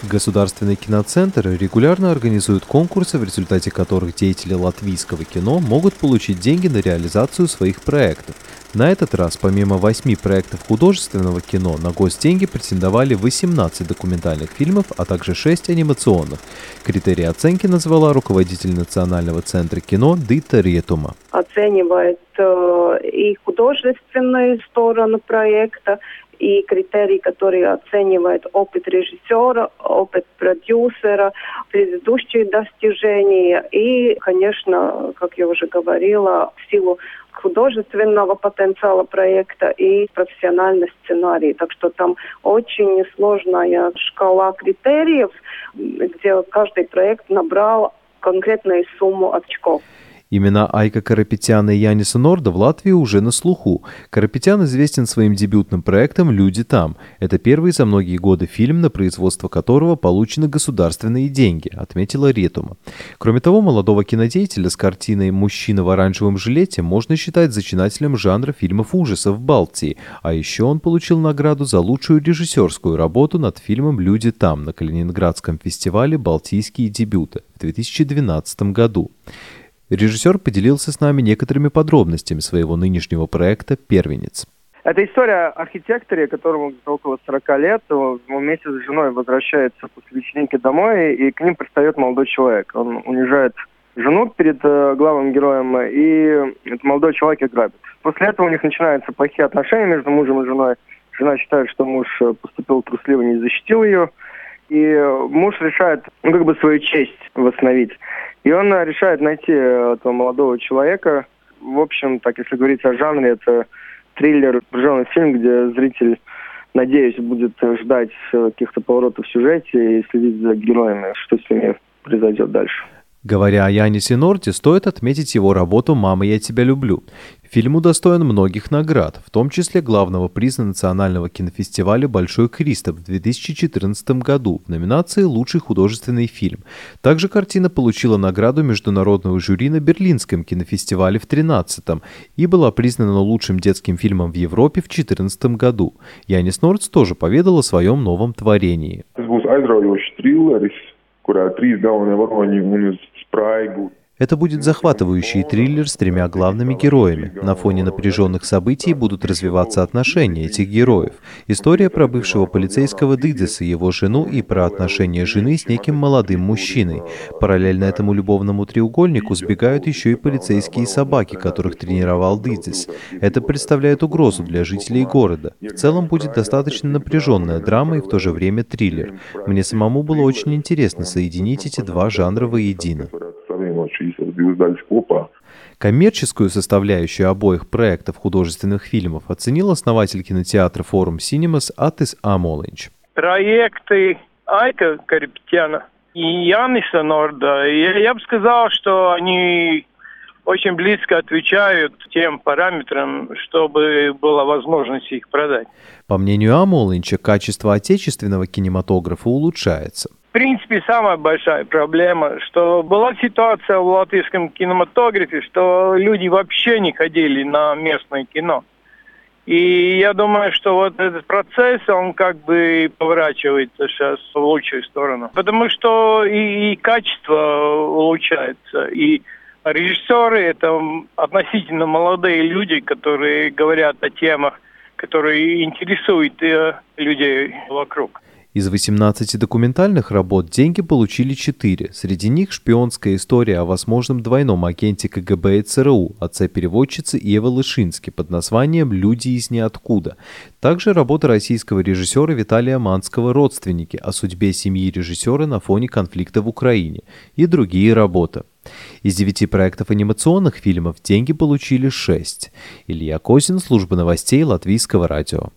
Государственный киноцентр регулярно организует конкурсы, в результате которых деятели латвийского кино могут получить деньги на реализацию своих проектов. На этот раз, помимо 8 проектов художественного кино, на госденьги претендовали 18 документальных фильмов, а также 6 анимационных. Критерии оценки назвала руководитель Национального центра кино Дита Риетума. Оценивает и художественную сторону проекта, и критерии, которые оценивают опыт режиссера, опыт продюсера, предыдущие достижения и, конечно, как я уже говорила, в силу художественного потенциала проекта и профессиональный сценарий. Так что там очень сложная шкала критериев, где каждый проект набрал конкретную сумму очков. Имена Айка Карапетяна и Яниса Норда в Латвии уже на слуху. Карапетян известен своим дебютным проектом «Люди там». Это первый за многие годы фильм, на производство которого получены государственные деньги, отметила Риетума. Кроме того, молодого кинодеятеля с картиной «Мужчина в оранжевом жилете» можно считать зачинателем жанра фильмов ужасов в Балтии, а еще он получил награду за лучшую режиссерскую работу над фильмом «Люди там» на Калининградском фестивале «Балтийские дебюты» в 2012 году. Режиссер поделился с нами некоторыми подробностями своего нынешнего проекта «Первенец». Это история о архитекторе, которому около 40 лет. Он вместе с женой возвращается после вечеринки домой, и к ним пристает молодой человек. Он унижает жену перед главным героем, и этот молодой человек их грабит. После этого у них начинаются плохие отношения между мужем и женой. Жена считает, что муж поступил трусливо, не защитил ее. И муж решает, свою честь восстановить. И он решает найти этого молодого человека. В общем, так, если говорить о жанре, это триллер, напряженный фильм, где зритель, надеюсь, будет ждать каких-то поворотов в сюжете и следить за героями, что с ними произойдет дальше. Говоря о Янисе Норде, стоит отметить его работу «Мама, я тебя люблю». Фильм удостоен многих наград, в том числе главного приза Национального кинофестиваля «Большой Кристоф» в 2014 году в номинации «Лучший художественный фильм». Также картина получила награду международного жюри на Берлинском кинофестивале в 2013 и была признана лучшим детским фильмом в Европе в 2014 году. Янис Нордс тоже поведал о своем новом творении. Это будет захватывающий триллер с 3 главными героями. На фоне напряженных событий будут развиваться отношения этих героев. История про бывшего полицейского Дидиса, его жену и про отношения жены с неким молодым мужчиной. Параллельно этому любовному треугольнику сбегают еще и полицейские собаки, которых тренировал Дидис. Это представляет угрозу для жителей города. В целом будет достаточно напряженная драма и в то же время триллер. Мне самому было очень интересно соединить эти два жанра воедино. Коммерческую составляющую обоих проектов художественных фильмов оценил основатель кинотеатра «Форум Синемас» Атис Амолинч. Проекты Айка Карапетяна и Яниса Норда, я бы сказал, что они очень близко отвечают тем параметрам, чтобы была возможность их продать. По мнению Амолинча, качество отечественного кинематографа улучшается. В принципе, самая большая проблема, что была ситуация в латвийском кинематографе, что люди вообще не ходили на местное кино. И я думаю, что вот этот процесс, он поворачивается сейчас в лучшую сторону. Потому что и качество улучшается, и режиссеры — это относительно молодые люди, которые говорят о темах, которые интересуют людей вокруг. Из 18 документальных работ деньги получили 4. Среди них шпионская история о возможном двойном агенте КГБ и ЦРУ, отце-переводчицы Евы Лышински под названием «Люди из ниоткуда». Также работа российского режиссера Виталия Манского «Родственники» о судьбе семьи режиссера на фоне конфликта в Украине и другие работы. Из 9 проектов анимационных фильмов деньги получили 6. Илья Козин, служба новостей Латвийского радио.